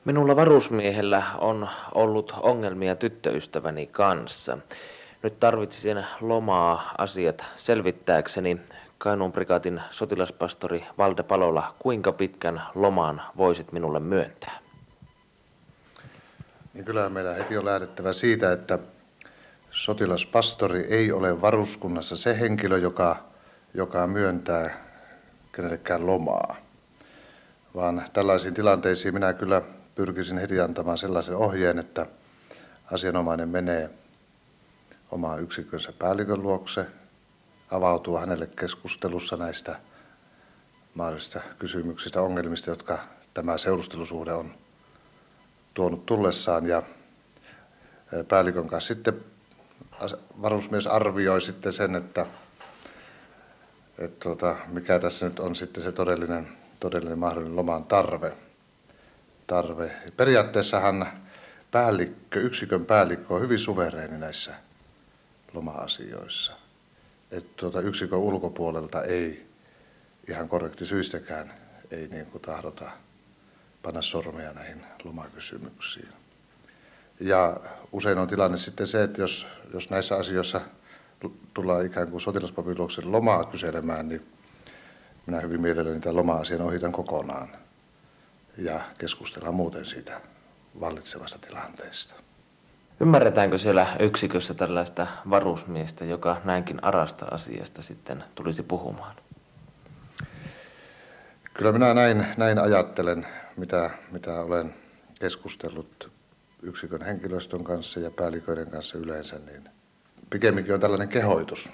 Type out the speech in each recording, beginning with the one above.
Minulla varusmiehellä on ollut ongelmia tyttöystäväni kanssa. Nyt tarvitsisin lomaa asiat selvittääkseni. Kainuun prikaatin sotilaspastori Valde Palola, kuinka pitkän loman voisit minulle myöntää? Niin kyllähän meidän heti on lähdettävä siitä, että sotilaspastori ei ole varuskunnassa se henkilö, joka myöntää kenellekään lomaa. Vaan tällaisiin tilanteisiin minä kyllä pyrkisin heti antamaan sellaisen ohjeen, että asianomainen menee omaan yksikkönsä päällikön luokse, avautuu hänelle keskustelussa näistä mahdollisista kysymyksistä, ongelmista, jotka tämä seurustelusuhde on tuonut tullessaan. Ja päällikön kanssa sitten varusmies arvioi sitten sen, että mikä tässä nyt on sitten se todellinen mahdollinen loman tarve. Periaatteessahan yksikön päällikkö on hyvin suvereeni näissä loma-asioissa. Että yksikön ulkopuolelta ei ihan korrekti syistäkään ei niin kuin tahdota panna sormia näihin lomakysymyksiin. Ja usein on tilanne sitten se, että jos näissä asioissa tullaan ikään kuin sotilaspapin luokse lomaa kyselemään, niin minä hyvin mielelläni tämän loma-asian ohitan kokonaan ja keskustellaan muuten siitä vallitsevasta tilanteesta. Ymmärretäänkö siellä yksikössä tällaista varusmiestä, joka näinkin arasta asiasta sitten tulisi puhumaan? Kyllä minä näin ajattelen, mitä olen keskustellut yksikön henkilöstön kanssa ja päälliköiden kanssa yleensä, niin pikemminkin on tällainen kehoitus,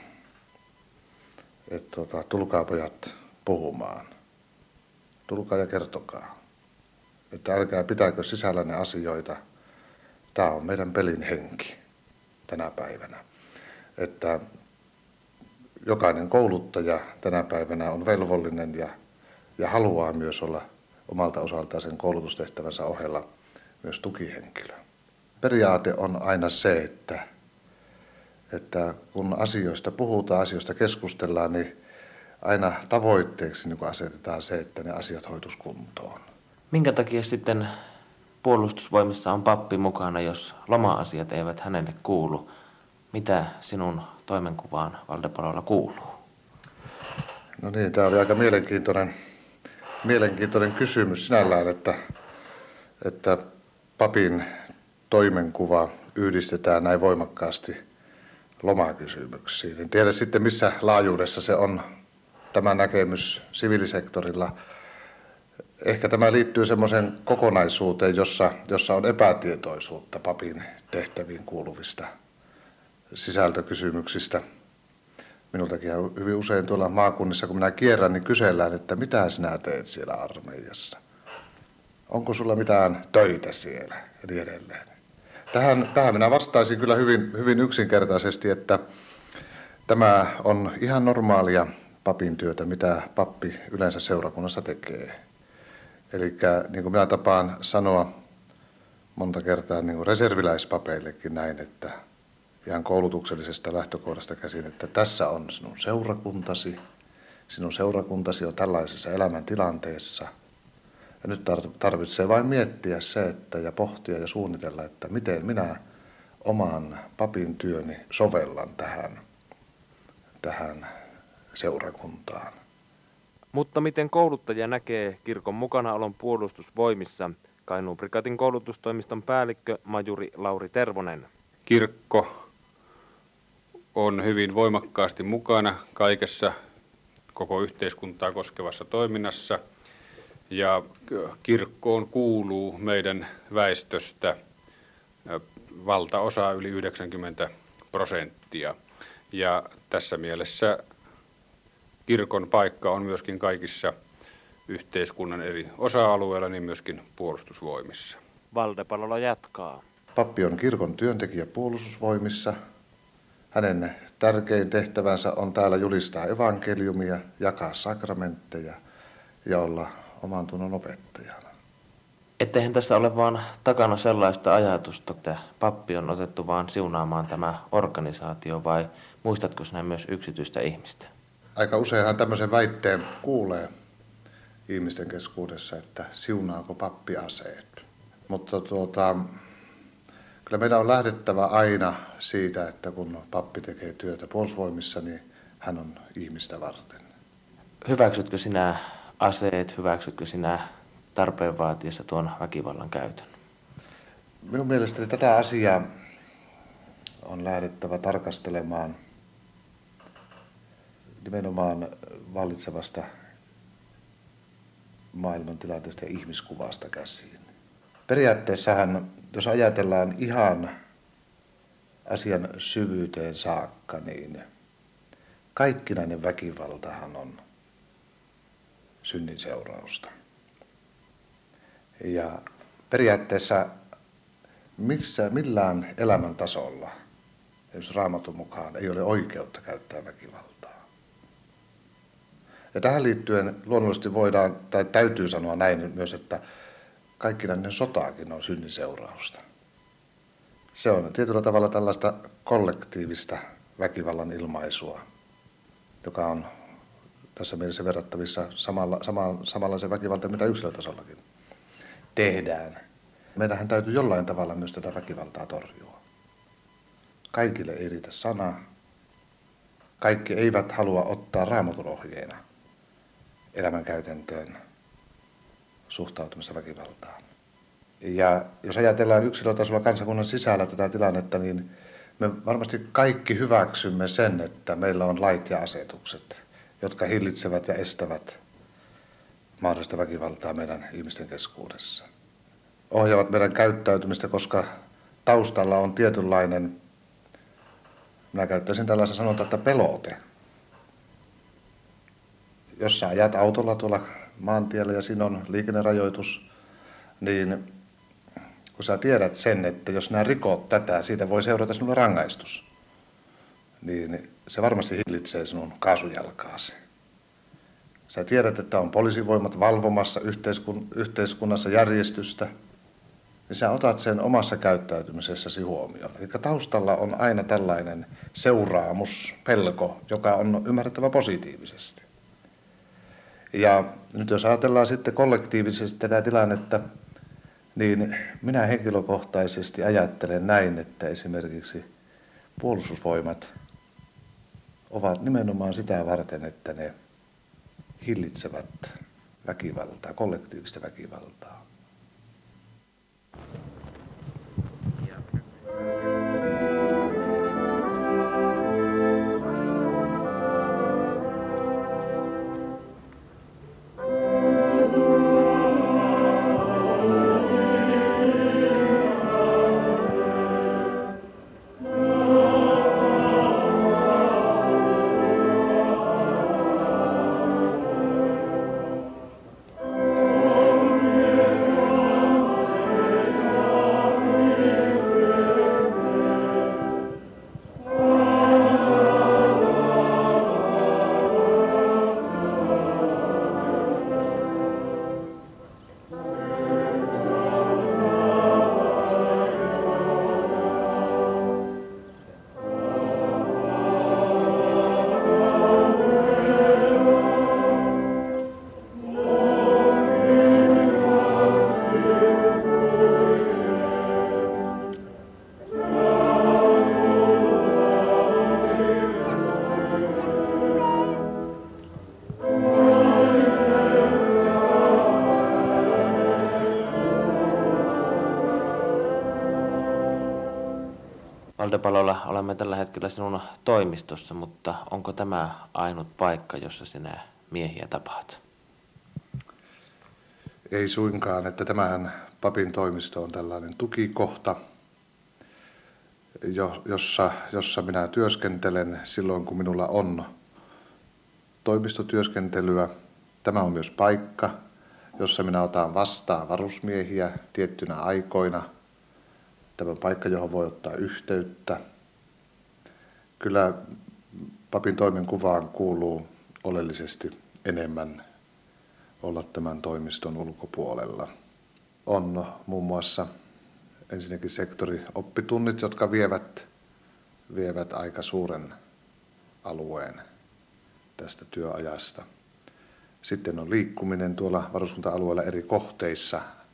että tulkaa pojat puhumaan, tulkaa ja kertokaa, että älkää pitääkö sisällänne asioita. Tämä on meidän pelin henki tänä päivänä, että jokainen kouluttaja tänä päivänä on velvollinen ja haluaa myös olla omalta osaltaan sen koulutustehtävänsä ohella myös tukihenkilö. Periaate on aina se, että kun asioista puhutaan, asioista keskustellaan, niin aina tavoitteeksi niin asetetaan se, että ne asiat hoitus kuntoon. Minkä takia sitten puolustusvoimissa on pappi mukana, jos loma-asiat eivät hänelle kuulu? Mitä sinun toimenkuvaan, Valde Palola, kuuluu? No niin, tämä oli aika mielenkiintoinen kysymys sinällään, että papin toimenkuva yhdistetään näin voimakkaasti lomakysymyksiin. En tiedä sitten missä laajuudessa se on tämä näkemys siviilisektorilla. Ehkä tämä liittyy semmoiseen kokonaisuuteen, jossa on epätietoisuutta papin tehtäviin kuuluvista sisältökysymyksistä. Minultakin hyvin usein tuolla maakunnissa, kun minä kierrän, niin kysellään, että mitä sinä teet siellä armeijassa? Onko sulla mitään töitä siellä? Ja niin edelleen. Tähän minä vastaisin kyllä hyvin yksinkertaisesti, että tämä on ihan normaalia papin työtä, mitä pappi yleensä seurakunnassa tekee. Eli niin kuin minä tapaan sanoa monta kertaa niin kuin reserviläispapeillekin näin, että ihan koulutuksellisesta lähtökohdasta käsin, että tässä on sinun seurakuntasi. Sinun seurakuntasi on tällaisessa elämäntilanteessa. Ja nyt tarvitsee vain miettiä se, ja pohtia ja suunnitella, että miten minä oman papin työni sovellan tähän seurakuntaan. Mutta miten kouluttaja näkee kirkon mukanaolon puolustusvoimissa? Kainuun prikaatin koulutustoimiston päällikkö majuri Lauri Tervonen. Kirkko on hyvin voimakkaasti mukana kaikessa koko yhteiskuntaa koskevassa toiminnassa ja kirkkoon kuuluu meidän väestöstä valtaosa yli 90%. Ja tässä mielessä kirkon paikka on myöskin kaikissa yhteiskunnan eri osa-alueilla, niin myöskin puolustusvoimissa. Valde Palola jatkaa. Pappi on kirkon työntekijä puolustusvoimissa. Hänen tärkein tehtävänsä on täällä julistaa evankeliumia, jakaa sakramentteja ja olla oman tunnon opettajana. Etteihän tässä ole vaan takana sellaista ajatusta, että pappi on otettu vaan siunaamaan tämä organisaatio, vai muistatko sinä myös yksityistä ihmistä? Aika useinhan tämmöisen väitteen kuulee ihmisten keskuudessa, että siunaako pappi aseet. Mutta kyllä meidän on lähdettävä aina siitä, että kun pappi tekee työtä Puolustusvoimissa, niin hän on ihmistä varten. Hyväksytkö sinä aseet, hyväksytkö sinä tarpeen vaatiessa tuon väkivallan käytön? Minun mielestäni tätä asiaa on lähdettävä tarkastelemaan nimenomaan vallitsevasta maailmantilanteesta ja ihmiskuvasta käsiin. Periaatteessahan, jos ajatellaan ihan asian syvyyteen saakka, niin kaikkinainen väkivaltahan on synnin seurausta. Ja periaatteessa millään elämäntasolla, jos Raamatun mukaan, ei ole oikeutta käyttää väkivaltaa. Ja tähän liittyen luonnollisesti voidaan, tai täytyy sanoa näin myös, että kaikkinainen sotaakin on synnin seurausta. Se on tietyllä tavalla tällaista kollektiivista väkivallan ilmaisua, joka on tässä mielessä verrattavissa samanlaisen väkivaltaan, mitä yksilötasollakin tehdään. Meidänhän täytyy jollain tavalla myös tätä väkivaltaa torjua. Kaikille ei riitä sana. Kaikki eivät halua ottaa Raamatun ohjeena elämänkäytäntöön suhtautumista väkivaltaan. Ja jos ajatellaan yksilötasolla kansakunnan sisällä tätä tilannetta, niin me varmasti kaikki hyväksymme sen, että meillä on lait ja asetukset, jotka hillitsevät ja estävät mahdollista väkivaltaa meidän ihmisten keskuudessa. Ohjaavat meidän käyttäytymistä, koska taustalla on tietynlainen, minä käyttäisin tällaisen sanotaan, että pelote. Jos sä ajat autolla tuolla maantiellä ja siinä on liikennerajoitus, niin kun sä tiedät sen, että jos nää rikot tätä, siitä voi seurata sinulle rangaistus, niin se varmasti hillitsee sinun kaasujalkaasi. Sä tiedät, että on poliisivoimat valvomassa yhteiskunnassa järjestystä, niin sä otat sen omassa käyttäytymisessäsi huomioon. Eli taustalla on aina tällainen seuraamus, pelko, joka on ymmärrettävä positiivisesti. Ja nyt jos ajatellaan sitten kollektiivisesti tätä tilannetta, niin minä henkilökohtaisesti ajattelen näin, että esimerkiksi puolustusvoimat ovat nimenomaan sitä varten, että ne hillitsevät väkivaltaa, kollektiivista väkivaltaa. Valdepalolla olemme tällä hetkellä sinun toimistossa, mutta onko tämä ainut paikka, jossa sinä miehiä tapaat? Ei suinkaan, että tämähän papin toimisto on tällainen tukikohta, jossa minä työskentelen silloin, kun minulla on toimistotyöskentelyä. Tämä on myös paikka, jossa minä otan vastaan varusmiehiä tiettynä aikoina. Tämä on paikka, johon voi ottaa yhteyttä. Kyllä papin toimenkuvaan kuuluu oleellisesti enemmän olla tämän toimiston ulkopuolella. On muun muassa ensinnäkin sektorioppitunnit, jotka vievät aika suuren alueen tästä työajasta. Sitten on liikkuminen tuolla varuskunta-alueella eri kohteissa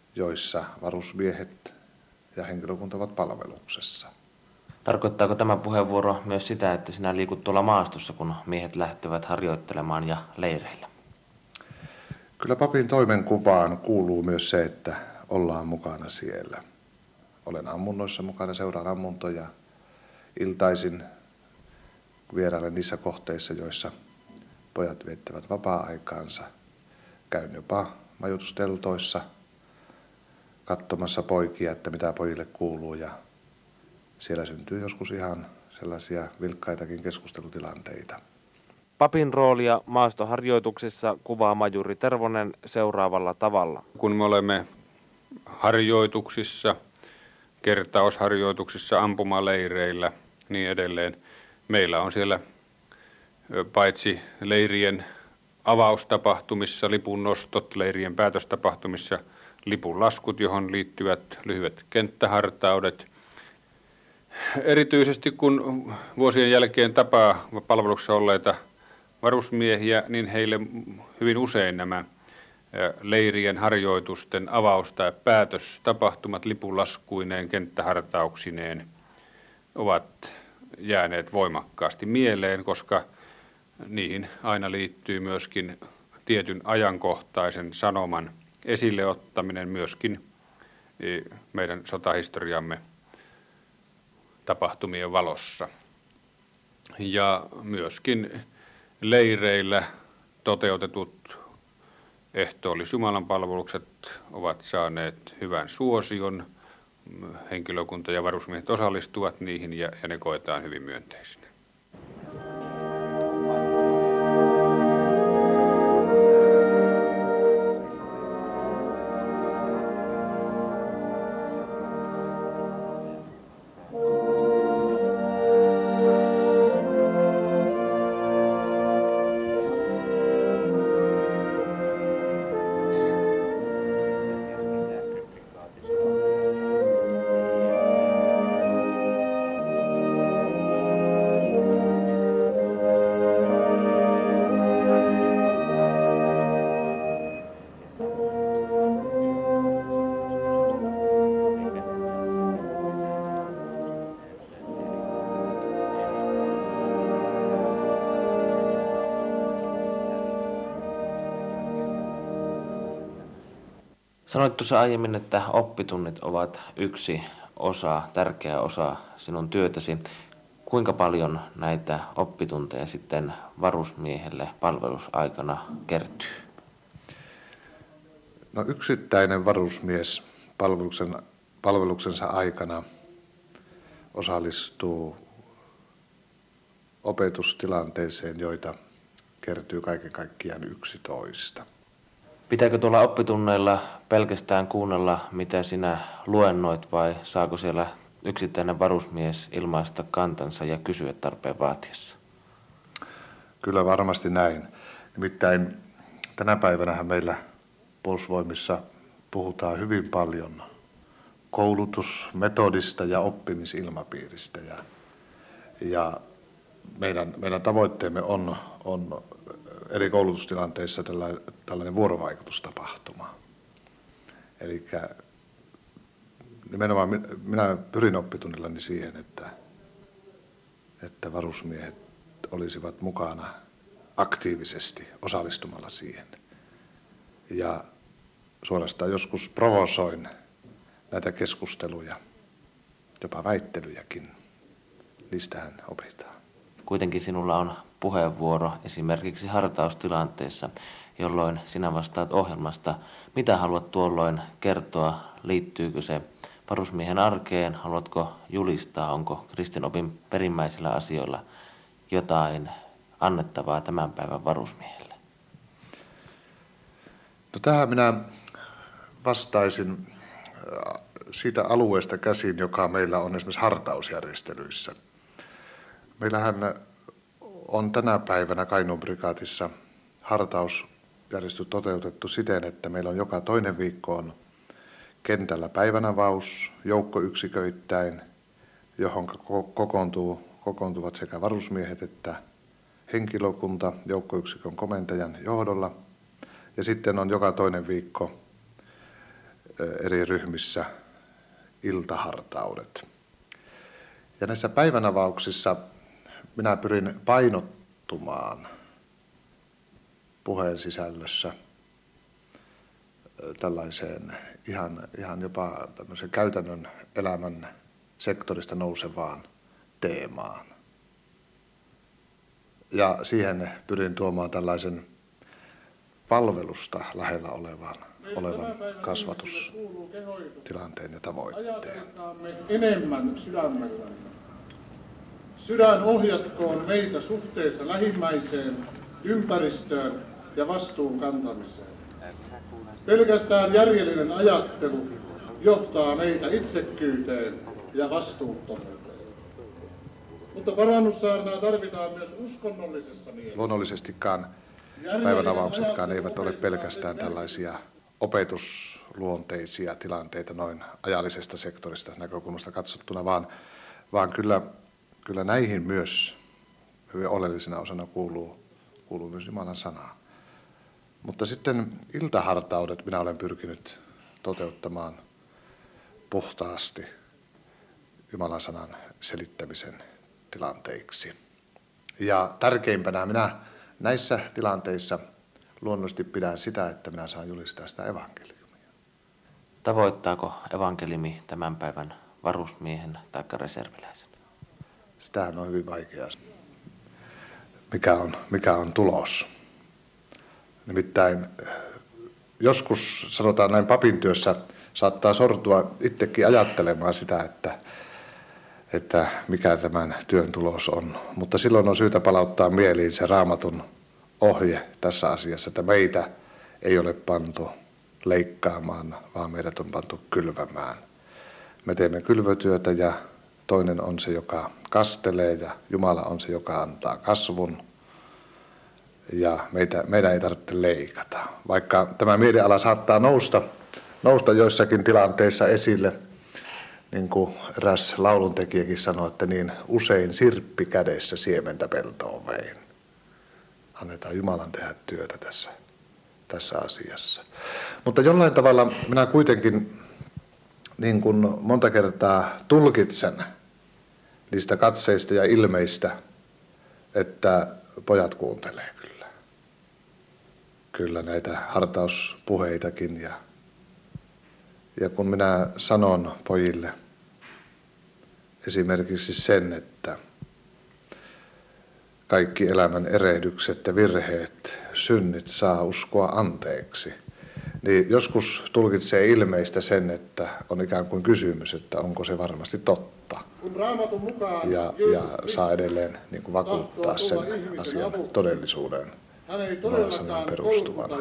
joissa varusmiehet ja henkilökunta ovat palveluksessa. Tarkoittaako tämä puheenvuoro myös sitä, että sinä liikut tuolla maastossa, kun miehet lähtevät harjoittelemaan ja leireillä? Kyllä papin toimenkuvaan kuuluu myös se, että ollaan mukana siellä. Olen ammunnoissa mukana, seuraan ammuntoja iltaisin, vierailen niissä kohteissa, joissa pojat viettävät vapaa-aikaansa. Käyn jopa majoitusteltoissa katsomassa poikia, että mitä pojille kuuluu, ja siellä syntyy joskus ihan sellaisia vilkkaitakin keskustelutilanteita. Papin roolia maastoharjoituksissa kuvaa majuri Tervonen seuraavalla tavalla. Kun me olemme harjoituksissa, kertausharjoituksissa, ampumaleireillä, niin edelleen, meillä on siellä paitsi leirien avaustapahtumissa, lipunnostot, leirien päätöstapahtumissa, lipunlaskut, johon liittyvät lyhyet kenttähartaudet. Erityisesti kun vuosien jälkeen tapaa palveluksessa olleita varusmiehiä, niin heille hyvin usein nämä leirien harjoitusten avaus- tai päätöstapahtumat lipunlaskuineen, kenttähartauksineen ovat jääneet voimakkaasti mieleen, koska niihin aina liittyy myöskin tietyn ajankohtaisen sanoman esille ottaminen myöskin meidän sotahistoriamme tapahtumien valossa. Ja myöskin leireillä toteutetut ehtoollis-jumalanpalvelukset ovat saaneet hyvän suosion. Henkilökunta ja varusmiehet osallistuvat niihin ja ne koetaan hyvin myönteisinä. Sanoit tuossa aiemmin, että oppitunnit ovat yksi osa, tärkeä osa sinun työtäsi. Kuinka paljon näitä oppitunteja sitten varusmiehelle palvelusaikana kertyy? No, yksittäinen varusmies palveluksensa aikana osallistuu opetustilanteeseen, joita kertyy kaiken kaikkiaan 11. Pitääkö tuolla oppitunneilla pelkästään kuunnella, mitä sinä luennoit, vai saako siellä yksittäinen varusmies ilmaista kantansa ja kysyä tarpeen vaatiessa? Kyllä varmasti näin. Nimittäin tänä päivänähän meillä Puolustusvoimissa puhutaan hyvin paljon koulutusmetodista ja oppimisilmapiiristä. Ja meidän tavoitteemme on eri koulutustilanteissa tällainen vuorovaikutustapahtuma. Eli nimenomaan minä pyrin oppitunnillani siihen, että varusmiehet olisivat mukana aktiivisesti osallistumalla siihen. Ja suorastaan joskus provosoin näitä keskusteluja, jopa väittelyjäkin. Niistähän opitaan. Kuitenkin sinulla on puheenvuoro esimerkiksi hartaustilanteessa, jolloin sinä vastaat ohjelmasta. Mitä haluat tuolloin kertoa? Liittyykö se varusmiehen arkeen? Haluatko julistaa? Onko kristinopin perimmäisillä asioilla jotain annettavaa tämän päivän varusmiehelle? No, tähän minä vastaisin siitä alueesta käsin, joka meillä on esimerkiksi hartausjärjestelyissä. Meillähän on tänä päivänä Kainuun prikaatissa hartausjärjestys toteutettu siten, että meillä on joka toinen viikko on kentällä päivänavaus joukkoyksiköittäin, johon kokoontuvat sekä varusmiehet että henkilökunta joukkoyksikön komentajan johdolla. Ja sitten on joka toinen viikko eri ryhmissä iltahartaudet. Ja näissä päivänavauksissa minä pyrin painottumaan puheen sisällössä tällaiseen ihan jopa tämmöisen käytännön elämän sektorista nousevaan teemaan. Ja siihen pyrin tuomaan tällaisen palvelusta lähellä olevan kasvatustilanteen ja tavoitteen. Ajatelkaamme enemmän sydämellämme. Sydän ohjatkoon meitä suhteessa lähimmäiseen, ympäristöön ja vastuun kantamiseen. Pelkästään järjellinen ajattelu johtaa meitä itsekkyyteen ja vastuuttomuuteen. Mutta parannussaarnaa tarvitaan myös uskonnollisessa mielessä. Luonnollisestikaan päivänavauksetkaan eivät ole pelkästään tällaisia opetusluonteisia tilanteita noin ajallisesta sektorista näkökulmasta katsottuna, vaan kyllä näihin myös hyvin oleellisena osana kuuluu myös Jumalan sana. Mutta sitten iltahartaudet minä olen pyrkinyt toteuttamaan puhtaasti Jumalan sanan selittämisen tilanteiksi. Ja tärkeimpänä minä näissä tilanteissa luonnollisesti pidän sitä, että minä saan julistaa sitä evankeliumia. Tavoittaako evankeliumi tämän päivän varusmiehen tai reserviläisen? Sitähän on hyvin vaikea. Mikä on tulos? Nimittäin joskus, sanotaan näin papin työssä, saattaa sortua itsekin ajattelemaan sitä, että mikä tämän työn tulos on. Mutta silloin on syytä palauttaa mieliin se Raamatun ohje tässä asiassa, että meitä ei ole pantu leikkaamaan, vaan meidät on pantu kylvämään. Me teemme kylvötyötä ja toinen on se, joka kastelee ja Jumala on se, joka antaa kasvun. Ja meidän ei tarvitse leikata. Vaikka tämä mieliala saattaa nousta joissakin tilanteissa esille, niin kuin eräs lauluntekijäkin sanoi, että niin usein sirppi kädessä siementä peltoon vein. Annetaan Jumalan tehdä työtä tässä asiassa. Mutta jollain tavalla minä kuitenkin niin kuin monta kertaa tulkitsen niistä katseista ja ilmeistä, että pojat kuuntelee kyllä näitä hartauspuheitakin. Ja kun minä sanon pojille esimerkiksi sen, että kaikki elämän erehdykset ja virheet, synnit saa uskoa anteeksi, niin joskus tulkitsee ilmeistä sen, että on ikään kuin kysymys, että onko se varmasti totta. Ja saa edelleen niin kuin vakuuttaa sen asian todellisuuden Jumalan sanaan perustuvana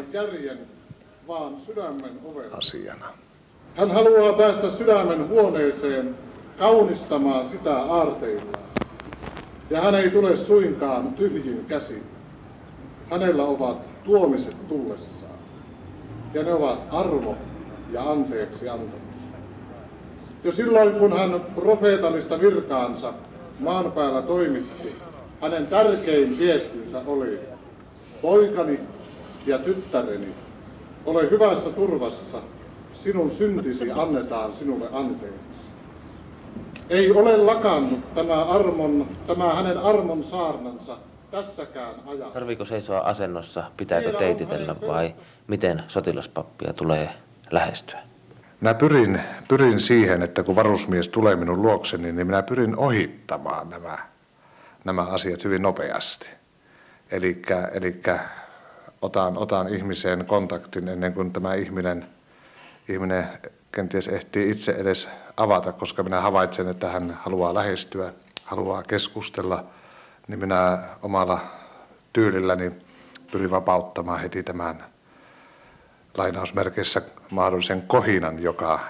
asiana. Hän haluaa päästä sydämen huoneeseen kaunistamaan sitä aarteillaan. Ja hän ei tule suinkaan tyhjin käsin. Hänellä ovat tuomiset tullessaan. Ja ne ovat armo ja anteeksi antamus. Jo silloin, kun hän profeetallista virkaansa maan päällä toimitti, hänen tärkein viestinsä oli: poikani ja tyttäreni, ole hyvässä turvassa, sinun syntisi annetaan sinulle anteeksi. Ei ole lakannut tämä hänen armon saarnansa tässäkään ajassa. Tarviiko seisoa asennossa, pitääkö teititellä vai miten sotilaspappia tulee lähestyä? Minä pyrin siihen, että kun varusmies tulee minun luokseni, niin minä pyrin ohittamaan nämä asiat hyvin nopeasti. Elikkä otan ihmiseen kontaktin ennen kuin tämä ihminen kenties ehtii itse edes avata, koska minä havaitsen, että hän haluaa lähestyä, haluaa keskustella, niin minä omalla tyylilläni pyrin vapauttamaan heti tämän lainausmerkeissä mahdollisen kohinan, joka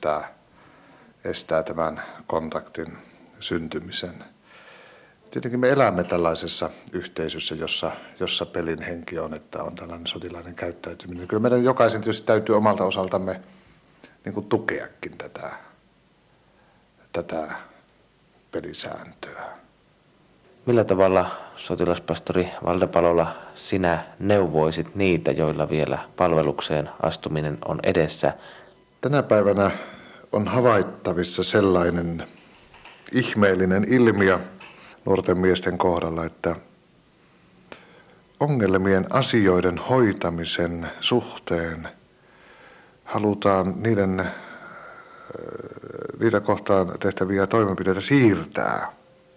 estää tämän kontaktin syntymisen. Tietenkin me elämme tällaisessa yhteisössä, jossa pelin henki on, että on tällainen sotilainen käyttäytyminen. Kyllä meidän jokaisen tietysti täytyy omalta osaltamme niin kuin tukeakin tätä pelisääntöä. Millä tavalla, sotilaspastori Valdepalola, sinä neuvoisit niitä, joilla vielä palvelukseen astuminen on edessä, Tänä päivänä on havaittavissa sellainen ihmeellinen ilmiö nuorten miesten kohdalla, että ongelmien asioiden hoitamisen suhteen halutaan niitä kohtaan tehtäviä toimenpiteitä siirtää.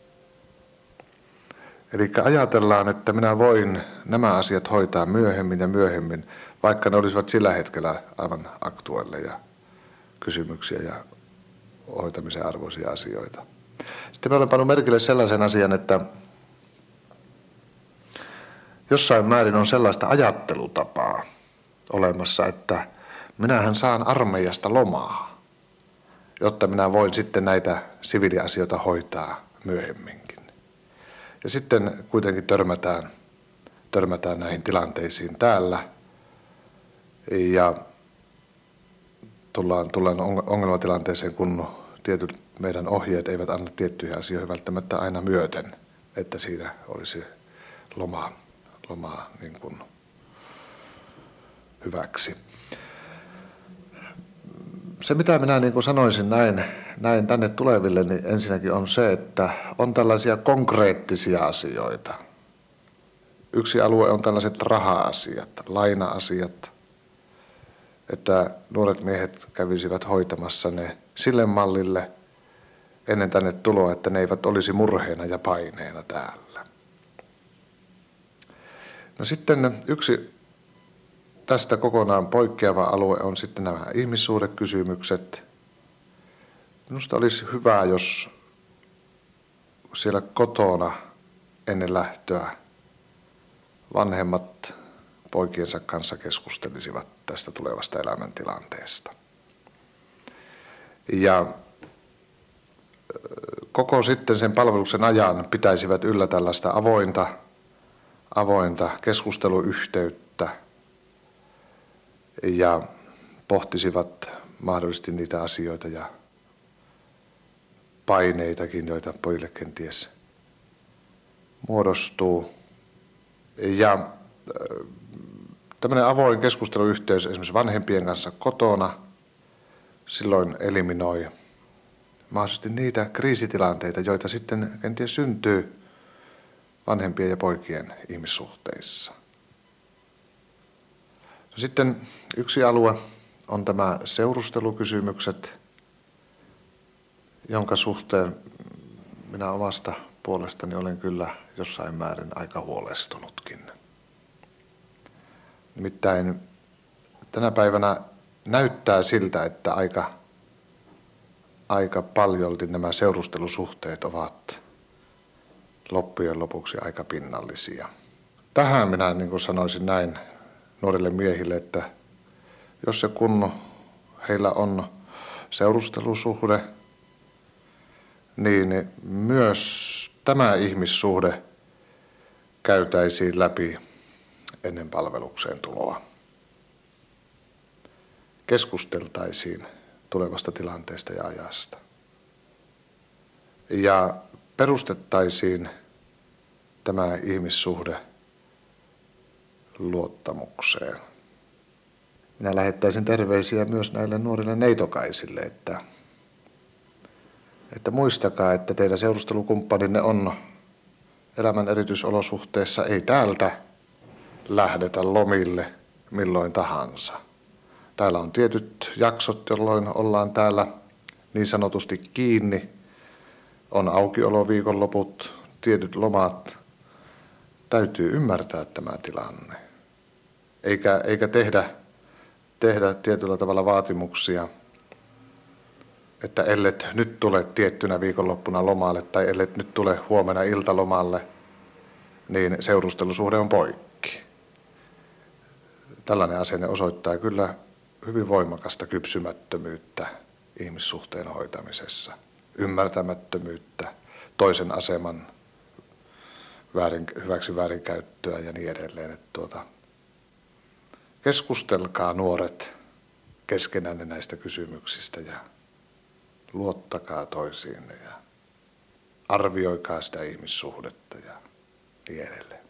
Eli ajatellaan, että minä voin nämä asiat hoitaa myöhemmin ja myöhemmin, vaikka ne olisivat sillä hetkellä aivan aktuelleja kysymyksiä ja hoitamisen arvoisia asioita. Sitten mä olen pannut merkille sellaisen asian, että jossain määrin on sellaista ajattelutapaa olemassa, että minähän saan armeijasta lomaa, jotta minä voin sitten näitä siviiliasioita hoitaa myöhemminkin. Ja sitten kuitenkin törmätään näihin tilanteisiin täällä ja tullaan ongelmatilanteeseen, kun tietyt meidän ohjeet eivät anna tiettyihin asioihin välttämättä aina myöten, että siinä olisi lomaa niin kuin hyväksi. Se, mitä minä niin kuin sanoisin näin tänne tuleville, niin ensinnäkin on se, että on tällaisia konkreettisia asioita. Yksi alue on tällaiset raha-asiat, laina-asiat, että nuoret miehet kävisivät hoitamassa ne sille mallille ennen tänne tuloa, että ne eivät olisi murheena ja paineena täällä. No sitten yksi tästä kokonaan poikkeava alue on sitten nämä ihmissuhdekysymykset. Minusta olisi hyvä, jos siellä kotona ennen lähtöä vanhemmat poikiensa kanssa keskustelisivat tästä tulevasta elämäntilanteesta. Ja koko sitten sen palveluksen ajan pitäisivät yllä tällaista avointa keskusteluyhteyttä ja pohtisivat mahdollisesti niitä asioita ja paineitakin, joita pojille kenties muodostuu. Ja tämmöinen avoin keskusteluyhteys esimerkiksi vanhempien kanssa kotona silloin eliminoi mahdollisesti niitä kriisitilanteita, joita sitten kenties syntyy vanhempien ja poikien ihmissuhteissa. Sitten yksi alue on tämä seurustelukysymykset, jonka suhteen minä omasta puolestani olen kyllä jossain määrin aika huolestunutkin. Nimittäin tänä päivänä näyttää siltä, että aika paljolti nämä seurustelusuhteet ovat loppujen lopuksi aika pinnallisia. Tähän minä niin kuin sanoisin näin nuorille miehille, että jos ja kun heillä on seurustelusuhde, niin myös tämä ihmissuhde käytäisiin läpi ennen palvelukseen tuloa. Keskusteltaisiin tulevasta tilanteesta ja ajasta. Ja perustettaisiin tämä ihmissuhde luottamukseen. Minä lähettäisin terveisiä myös näille nuorille neitokaisille, että muistakaa, että teidän seurustelukumppaninne on elämän erityisolosuhteessa, ei täältä lähdetä lomille milloin tahansa. Täällä on tietyt jaksot, jolloin ollaan täällä niin sanotusti kiinni. On aukioloviikonloput, tietyt lomat. Täytyy ymmärtää tämä tilanne. Eikä tehdä tietyllä tavalla vaatimuksia, että ellet nyt tule tiettynä viikonloppuna lomalle tai ellet nyt tule huomenna iltalomalle, niin seurustelusuhde on poikki. Tällainen asenne osoittaa kyllä hyvin voimakasta kypsymättömyyttä ihmissuhteen hoitamisessa, ymmärtämättömyyttä, toisen aseman hyväksi väärinkäyttöä ja niin edelleen. Keskustelkaa nuoret keskenänne näistä kysymyksistä ja luottakaa toisiinne ja arvioikaa sitä ihmissuhdetta ja niin edelleen.